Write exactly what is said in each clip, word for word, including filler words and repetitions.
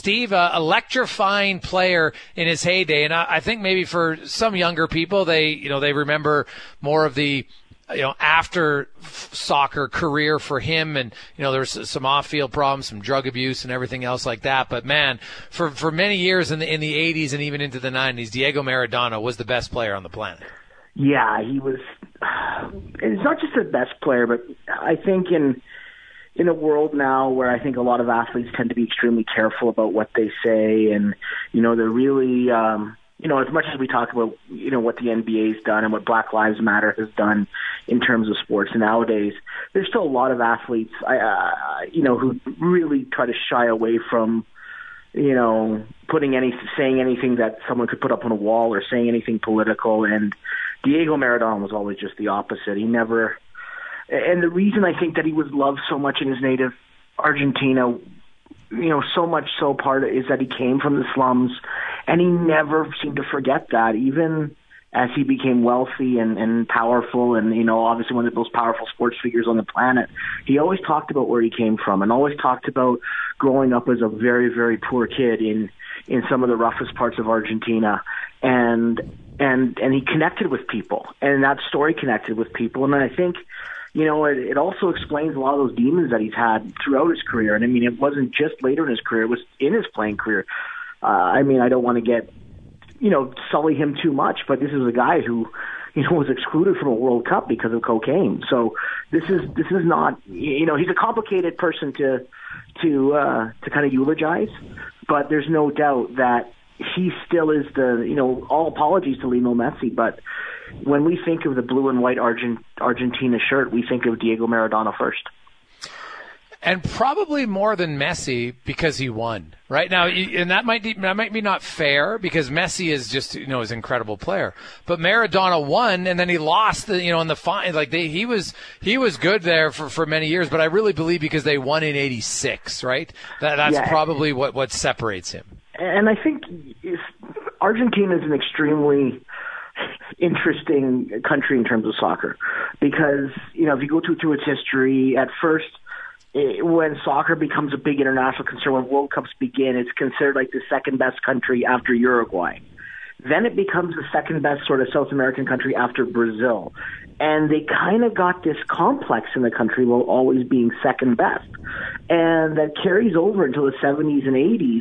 Steve, uh, electrifying player in his heyday. And I, I think maybe for some younger people, they, you know, they remember more of the, you know, after soccer career for him. And, you know, there's some off-field problems, some drug abuse and everything else like that. But man, for, for many years in the, in the eighties and even into the nineties, Diego Maradona was the best player on the planet. Yeah, he was, it's not just the best player, but I think in, in a world now where I think a lot of athletes tend to be extremely careful about what they say, and, you know, they're really, um, you know, as much as we talk about, you know, what the N B A's done and what Black Lives Matter has done in terms of sports nowadays, there's still a lot of athletes, uh, you know, who really try to shy away from, you know, putting any, saying anything that someone could put up on a wall or saying anything political. And Diego Maradona was always just the opposite. He never, and the reason I think that he was loved so much in his native Argentina, you know, so much so part is that he came from the slums, and he never seemed to forget that, even as he became wealthy and, and powerful and, you know, obviously one of the most powerful sports figures on the planet. He always talked about where he came from and always talked about growing up as a very, very poor kid in, in some of the roughest parts of Argentina. And, and, and he connected with people, and that story connected with people. And I think, you know, it, it also explains a lot of those demons that he's had throughout his career. And I mean, it wasn't just later in his career, it was in his playing career. Uh, I mean, I don't want to get, you know, sully him too much, but this is a guy who, you know, was excluded from a World Cup because of cocaine. So this is, this is not, you know, he's a complicated person to, to, uh, to kind of eulogize, but there's no doubt that he still is the, you know, all apologies to Lionel Messi, but when we think of the blue and white Argent, Argentina shirt, we think of Diego Maradona first. And probably more than Messi because he won, right? Now, and that might be, that might be not fair because Messi is just, you know, is an incredible player. But Maradona won, and then he lost, the, you know, in the final. Like they, he was he was good there for, for many years, but I really believe because they won in eighty-six, right? That that's yeah. probably what, what separates him. And I think if Argentina is an extremely interesting country in terms of soccer because, you know, if you go through, through its history, at first, it, when soccer becomes a big international concern, when World Cups begin, it's considered like the second best country after Uruguay. Then it becomes the second best sort of South American country after Brazil. And they kind of got this complex in the country while always being second best. And that carries over until the seventies and eighties.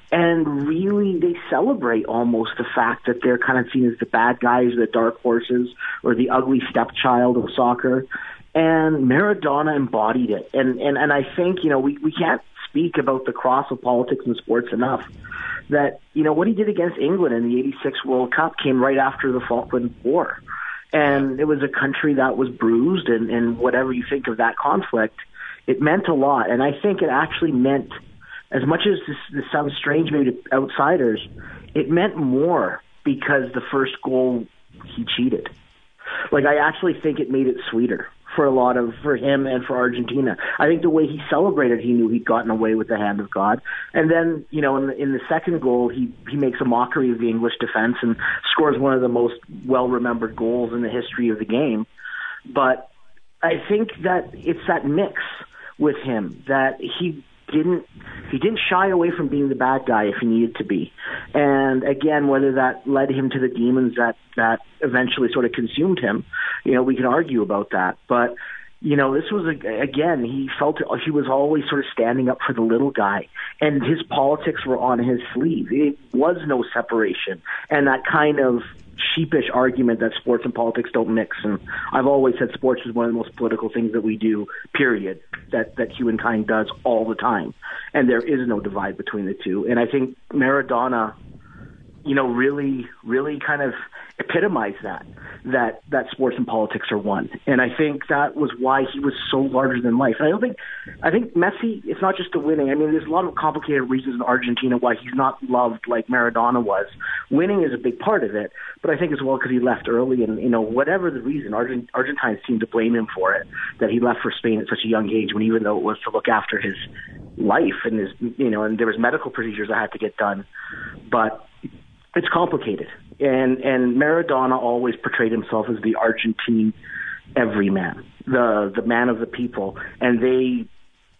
And really, they celebrate almost the fact that they're kind of seen as the bad guys, the dark horses, or the ugly stepchild of soccer. And Maradona embodied it. And, and, and I think, you know, we, we can't speak about the cross of politics and sports enough. That, you know, what he did against England in the eighty-six World Cup came right after the Falkland War. And it was a country that was bruised, and, and whatever you think of that conflict, it meant a lot. And I think it actually meant, as much as this, this sounds strange maybe to outsiders, it meant more because the first goal, he cheated. Like, I actually think it made it sweeter for a lot of, for him and for Argentina. I think the way he celebrated, he knew he'd gotten away with the hand of God. And then, you know, in the, in the second goal, he, he makes a mockery of the English defense and scores one of the most well-remembered goals in the history of the game. But I think that it's that mix with him that he didn't he didn't shy away from being the bad guy if he needed to be. And again, whether that led him to the demons that, that eventually sort of consumed him, you know, we can argue about that. But, you know, this was, a, again, he felt he was always sort of standing up for the little guy. And his politics were on his sleeve. It was no separation. And that kind of sheepish argument that sports and politics don't mix. And I've always said sports is one of the most political things that we do, period, that, that humankind does all the time. And there is no divide between the two. And I think Maradona, you know, really, really kind of epitomized that, that, that sports and politics are one. And I think that was why he was so larger than life. And I don't think, I think Messi, it's not just the winning. I mean, there's a lot of complicated reasons in Argentina why he's not loved like Maradona was. Winning is a big part of it, but I think as well because he left early and, you know, whatever the reason, Argent, Argentines seem to blame him for it, that he left for Spain at such a young age when even though it was to look after his life and his, you know, and there was medical procedures that had to get done. But it's complicated. And and Maradona always portrayed himself as the Argentine everyman, the the man of the people. And they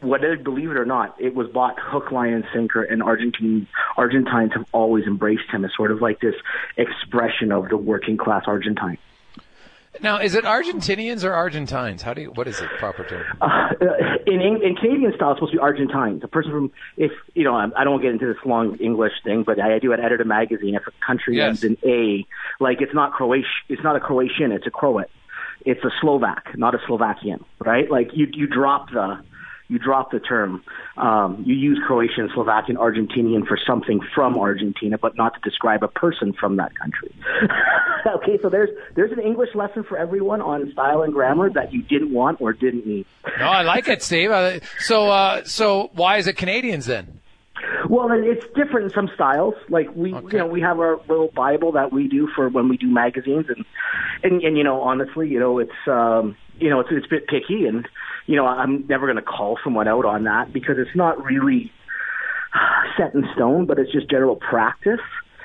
whether believe it or not, it was bought hook, line, and sinker, and Argentine Argentines have always embraced him as sort of like this expression of the working class Argentine. Now, is it Argentinians or Argentines? How do you? What is it proper term? Uh, in, in Canadian style, it's supposed to be Argentines. A person from, if you know, I don't get into this long English thing, but I do at Editor Magazine. If a country Yes. ends in A, like it's not Croatian, it's not a Croatian, it's a Croat. It's a Slovak, not a Slovakian, right? Like you, you drop the. You drop the term. Um, you use Croatian, Slovakian, Argentinian for something from Argentina, but not to describe a person from that country. Okay, so there's there's an English lesson for everyone on style and grammar that you didn't want or didn't need. No, I like it, Steve. Uh, So, uh, so why is it Canadians then? Well, it's different in some styles. Like we, Okay. you know, we have our little Bible that we do for when we do magazines, and and, and you know, honestly, you know, it's um, you know, it's it's a bit picky, and you know, I'm never going to call someone out on that because it's not really set in stone, but it's just general practice.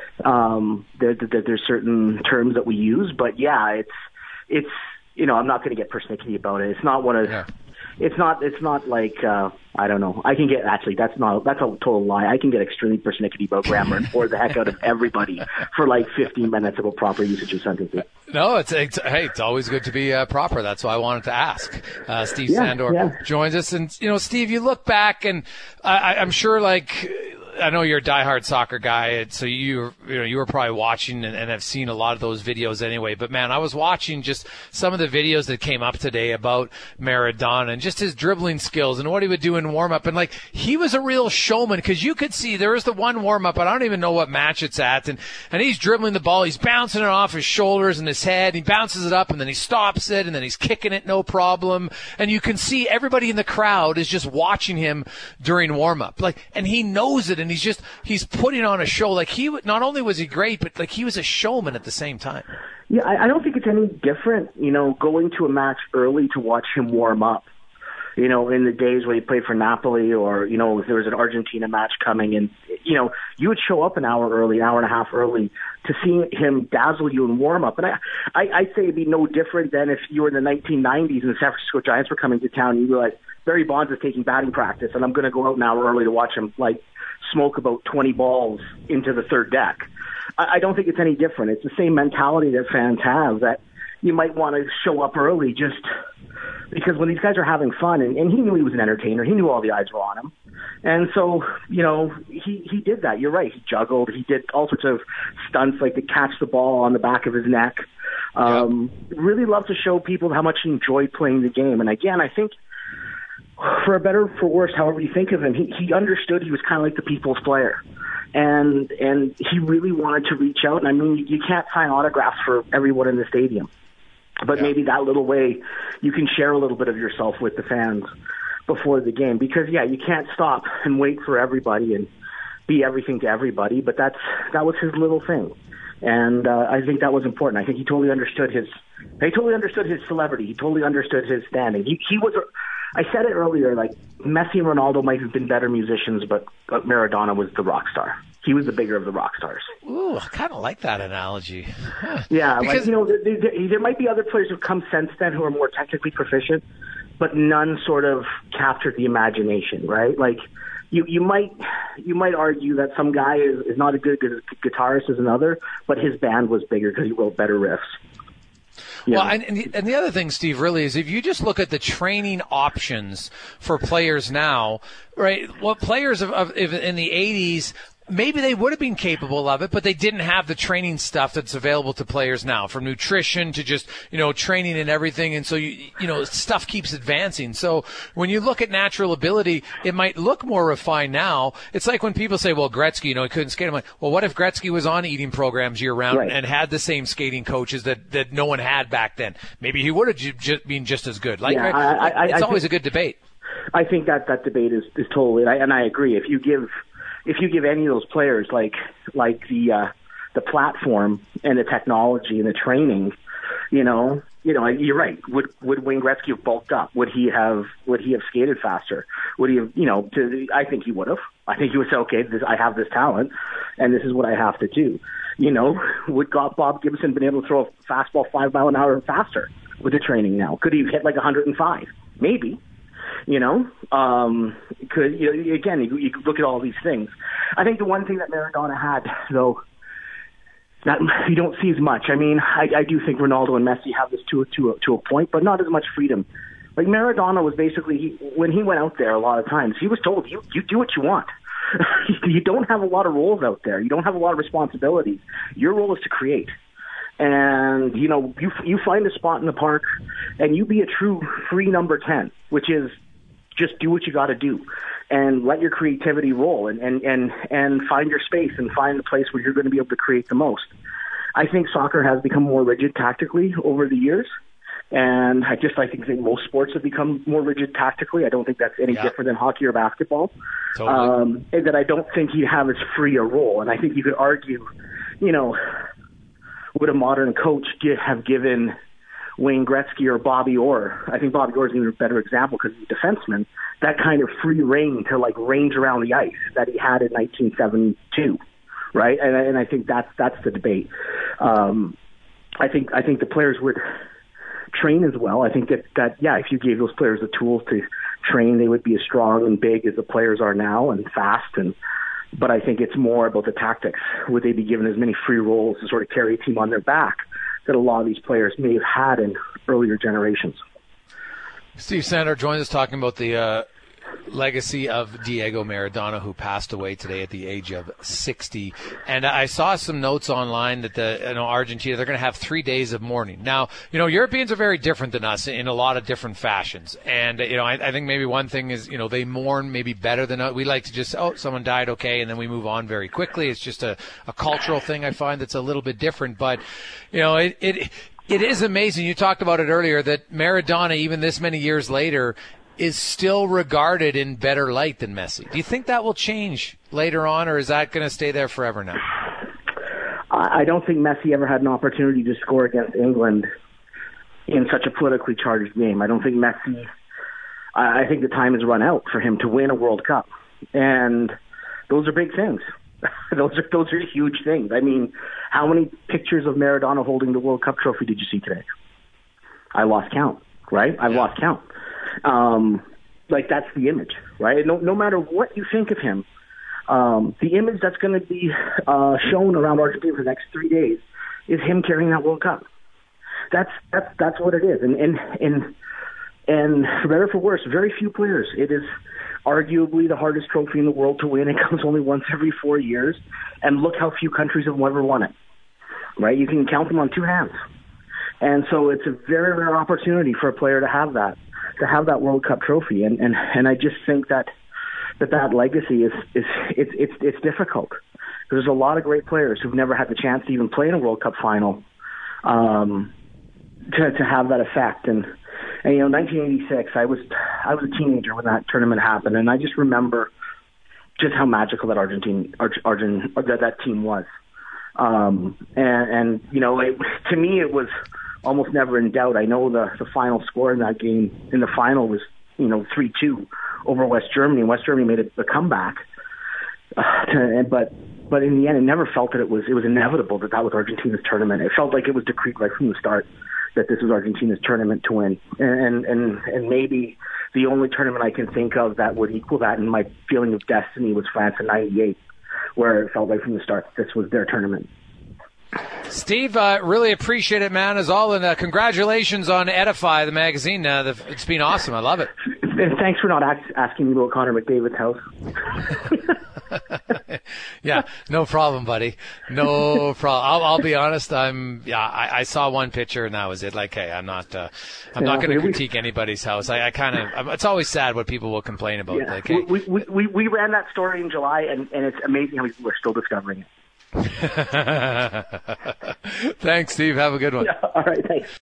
Um, there, there, there's certain terms that we use, but yeah, it's it's you know, I'm not going to get persnickety about it. It's not one of Yeah. It's not. It's not like uh, I don't know. I can get actually. That's not. That's a total lie. I can get extremely persnickety about grammar and bore the heck out of everybody for like fifteen minutes about proper usage of sentences. No, it's, it's hey, it's always good to be uh, proper. That's why I wanted to ask. Uh, Steve Yeah, Sandor yeah. joins us, and you know, Steve, you look back, and I, I- I'm sure, like, I know you're a diehard soccer guy, and so you you know you were probably watching and, and have seen a lot of those videos anyway. But man, I was watching just some of the videos that came up today about Maradona and just his dribbling skills and what he would do in warm up, and like he was a real showman because you could see there was the one warm up, and I don't even know what match it's at, and and he's dribbling the ball, he's bouncing it off his shoulders and his head, he bounces it up, and then he stops it, and then he's kicking it no problem, and you can see everybody in the crowd is just watching him during warm up, like, and he knows it. And he's just, he's putting on a show. Like he, not only was he great, but like he was a showman at the same time. Yeah, I, I don't think it's any different. You know, going to a match early to watch him warm up. You know, in the days when he played for Napoli, or you know, if there was an Argentina match coming, and you know, you would show up an hour early, an hour and a half early, to see him dazzle you in warm up. And I, I, I'd say it'd be no different than if you were in the nineteen nineties and the San Francisco Giants were coming to town, and you realize Barry Bonds is taking batting practice, and I'm going to go out an hour early to watch him like smoke about twenty balls into the third deck. I, I don't think it's any different. It's the same mentality that fans have, that you might want to show up early just because when these guys are having fun, and, and he knew he was an entertainer, he knew all the eyes were on him. And so, you know, he, he did that. You're right. He juggled. He did all sorts of stunts, like to catch the ball on the back of his neck. Um, yep. Really loved to show people how much he enjoyed playing the game. And again, I think, for a better, for worse, however you think of him, he, he understood he was kind of like the people's player. And and he really wanted to reach out. And I mean, you can't sign autographs for everyone in the stadium. But yeah. maybe that little way you can share a little bit of yourself with the fans before the game. Because, yeah, you can't stop and wait for everybody and be everything to everybody. But that's that was his little thing. And uh, I think that was important. I think he totally understood his he totally understood his celebrity. He totally understood his standing. He, he was... A, I said it earlier, like, Messi and Ronaldo might have been better musicians, but, but Maradona was the rock star. He was the bigger of the rock stars. Ooh, I kind of like that analogy. Huh. Yeah, because, like, you know, there, there, there might be other players who've come since then who are more technically proficient, but none sort of captured the imagination, right? Like, you, you might you might argue that some guy is, is not as good a guitarist as another, but his band was bigger because he wrote better riffs. Yeah. Well, and, and, the, and the other thing, Steve, really is if you just look at the training options for players now, right, what players of, of in the eighties, maybe they would have been capable of it, but they didn't have the training stuff that's available to players now, from nutrition to just, you know, training and everything. And so, you, you know, stuff keeps advancing. So when you look at natural ability, it might look more refined now. It's like when people say, well, Gretzky, you know, he couldn't skate. I'm like, well, what if Gretzky was on eating programs year round right. and had the same skating coaches that, that no one had back then? Maybe he would have ju- ju- been just as good. Like, yeah, right? I, I, it's I always think, a good debate. I think that that debate is, is totally, and I, and I agree. If you give, If you give any of those players like like the uh, the platform and the technology and the training, you know, you know, you're right. Would would Wayne Gretzky have bulked up? Would he have Would he have skated faster? Would he have, you know? To, I think he would have. I think he would say, okay, this, I have this talent, and this is what I have to do. You know, would Bob Gibson been able to throw a fastball five mile an hour faster with the training now? Could he have hit like one hundred five? Maybe. You know, um, could you know, again, you, you could look at all these things. I think the one thing that Maradona had, though, that you don't see as much. I mean, I, I do think Ronaldo and Messi have this to to a, to a point, but not as much freedom. Like Maradona was basically he, when he went out there, a lot of times he was told, "You you do what you want. You don't have a lot of roles out there. You don't have a lot of responsibilities. Your role is to create." And, you know, you you find a spot in the park and you be a true free number ten, which is just do what you got to do and let your creativity roll and, and, and, and find your space and find the place where you're going to be able to create the most. I think soccer has become more rigid tactically over the years. And I just I think that most sports have become more rigid tactically. I don't think that's any yeah. different than hockey or basketball. Totally. Um, and that I don't think he'd have as free a role. And I think you could argue, you know, would a modern coach get, have given Wayne Gretzky or Bobby Orr? I think Bobby Orr is even a better example because he's a defenseman. That kind of free reign to like range around the ice that he had in nineteen seventy-two, right? And, and I think that's that's the debate. Um, I think I think the players would train as well. I think that, that yeah, if you gave those players the tools to train, they would be as strong and big as the players are now and fast. And but I think it's more about the tactics. Would they be given as many free roles to sort of carry a team on their back that a lot of these players may have had in earlier generations? Steve Sander joins us talking about the uh, legacy of Diego Maradona, who passed away today at the age of sixty. And I saw some notes online that the you know Argentina, they're going to have three days of mourning. Now, you know, Europeans are very different than us in a lot of different fashions. And, you know, I, I think maybe one thing is, you know, they mourn maybe better than us. We like to just, oh, someone died, okay, and then we move on very quickly. It's just a, a cultural thing I find that's a little bit different. But, you know, it, it it is amazing. You talked about it earlier that Maradona, even this many years later, is still regarded in better light than Messi. Do you think that will change later on, or is that going to stay there forever now? I don't think Messi ever had an opportunity to score against England in such a politically charged game. I don't think Messi, I think the time has run out for him to win a World Cup. And those are big things. those are those are huge things. I mean, how many pictures of Maradona holding the World Cup trophy did you see today? I lost count, right? I've yeah. lost count. Um, like that's the image, right? No, no matter what you think of him, um, the image that's going to be uh, shown around Argentina for the next three days is him carrying that World Cup. That's that's that's what it is, and and and and for better or for worse, very few players. It is arguably the hardest trophy in the world to win. It comes only once every four years, and look how few countries have ever won it. Right? You can count them on two hands, and so it's a very rare opportunity for a player to have that. to have that World Cup trophy. And, and, and I just think that that, that legacy is, is it's, it's, it's difficult. There's a lot of great players who've never had the chance to even play in a World Cup final um, to, to have that effect. And, and, you know, nineteen eighty-six, I was, I was a teenager when that tournament happened. And I just remember just how magical that Argentine, Argent, that, that team was. Um, and, and, you know, it, to me, it was almost never in doubt. I know the, the final score in that game, in the final, was, you know, three two over West Germany. West Germany made a, a comeback. Uh, to, but but in the end, it never felt that it was it was inevitable that that was Argentina's tournament. It felt like it was decreed right from the start that this was Argentina's tournament to win. And, and, and maybe the only tournament I can think of that would equal that in my feeling of destiny was France in ninety-eight, where it felt right from the start that this was their tournament. Steve, uh, really appreciate it, man, as all, and uh, congratulations on Edify, the magazine. Uh, the, it's been awesome. I love it. And thanks for not ask, asking me about Connor McDavid's house. Yeah, no problem, buddy. No problem. I'll, I'll be honest. I'm. Yeah, I, I saw one picture and that was it. Like, hey, I'm not. Uh, I'm yeah, not going to critique we, anybody's house. I, I kind of. It's always sad what people will complain about. Yeah, like, hey. we, we we we ran that story in July, and, and it's amazing how we're still discovering it. Thanks, Steve. Have a good one. Yeah, all right, thanks.